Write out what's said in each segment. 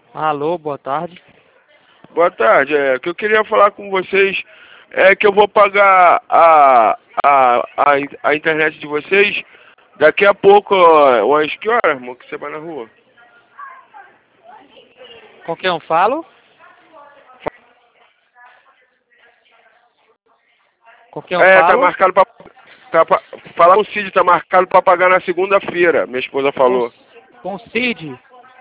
Alô, boa tarde. Boa tarde, que eu queria falar com vocês é que eu vou pagar a internet de vocês daqui a pouco, umas que horas, amor, que você vai na rua? Com quem eu falo? Com quem eu Tá falo? marcado falar com o Cid, tá marcado pra pagar na segunda-feira, minha esposa Com, falou. com Cid.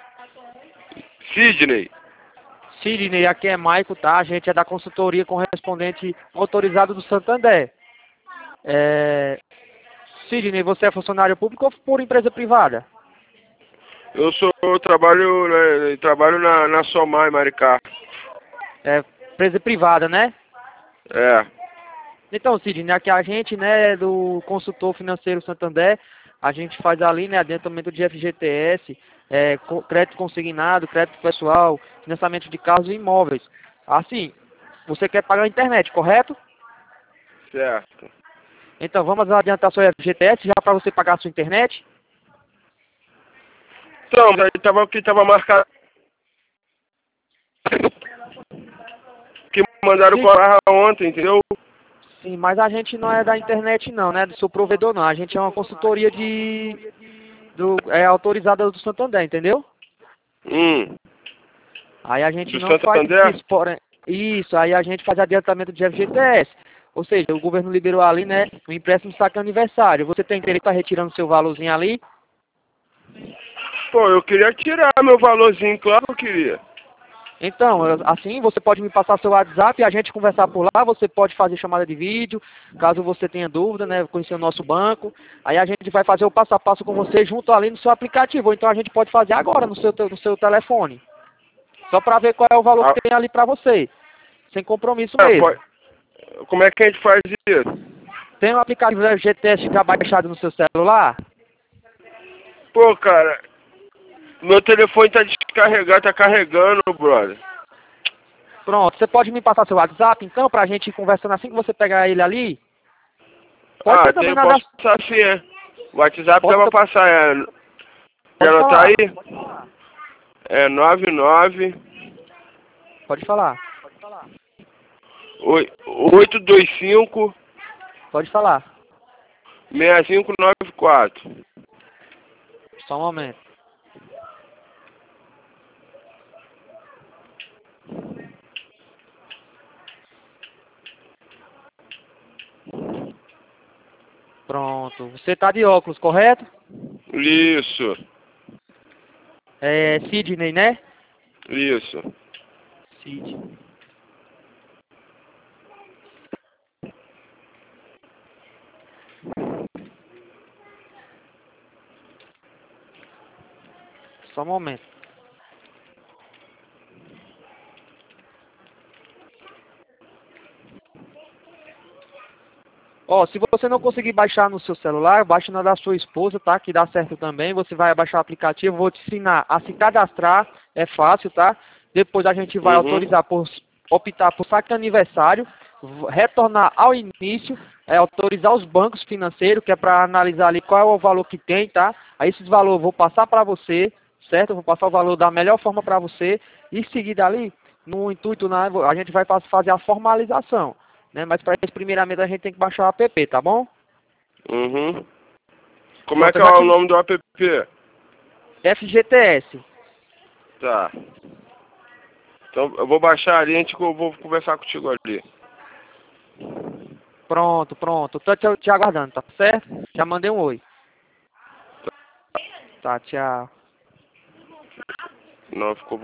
Sidney, Sidney, aqui é Maico, tá? A gente é da consultoria correspondente autorizado do Santander. Sidney, você é funcionário público ou por empresa privada? eu trabalho na Somar, em Maricá. É empresa privada, né? É, Então, Sidney, aqui a gente, né, do consultor financeiro Santander, a gente faz ali, né, adiantamento de FGTS, crédito consignado, crédito pessoal, financiamento de carros e imóveis. Assim, você quer pagar a internet, correto? certo. Então, vamos adiantar seu FGTS já para você pagar a sua internet? Então, aí tava marcado que mandaram Sim, cobrar ontem, entendeu? sim, mas a gente não é da internet não, né, do seu provedor não. A gente é uma consultoria autorizada do Santander, entendeu? Aí a gente Do não faz Santander? isso, porém, isso, aí a gente faz adiantamento de FGTS. Ou seja, o governo liberou ali, né, o empréstimo saque aniversário. Você tem interesse em estar retirando seu valorzinho ali? Pô, eu queria tirar meu valorzinho, claro que eu queria. Então, assim, você pode me passar seu WhatsApp e a gente conversar por lá. Você pode fazer chamada de vídeo, caso você tenha dúvida, né, conhecer o nosso banco. Aí a gente vai fazer o passo a passo com você junto ali no seu aplicativo. Ou então a gente pode fazer agora no seu telefone. Só para ver qual é o valor Ah, que tem ali para você. Sem compromisso mesmo. pode, como é que a gente faz isso? Tem um aplicativo FGTS já baixado no seu celular? Pô, cara, meu telefone tá descarregado, tá carregando, brother. Pronto, você pode me passar seu WhatsApp, então, pra gente ir conversando assim que você pegar ele ali? Pode ser Ah, também posso nada. passar sim, é. O WhatsApp dá Pode, pra passar, quer pode anotar falar. aí? É 99 Pode falar. 825 Pode falar. 6594. Só um momento. Pronto. Você tá de óculos, correto? Isso, É Sidney, né? isso. Sidney. Só um momento. Ó, se você não conseguir baixar no seu celular, baixe na da sua esposa, tá? Que dá certo também. Você vai baixar o aplicativo, vou te ensinar a se cadastrar, é fácil, tá? Depois a gente vai Uhum. autorizar optar por saque aniversário, retornar ao início, autorizar os bancos financeiros, que é para analisar ali qual é o valor que tem, tá? Aí esses valores eu vou passar para você, certo? Eu vou passar o valor da melhor forma para você. E em seguida ali, no intuito, né, a gente vai fazer a formalização. Né? Mas para isso, primeiramente, a gente tem que baixar o app, tá bom? Uhum. Como é Pronto, que eu é já o te... nome do app? FGTS. Tá. Então eu vou baixar ali, eu vou conversar contigo ali. Pronto, pronto. Tô te aguardando, tá certo? Já mandei um oi. Tá, tchau. Não, ficou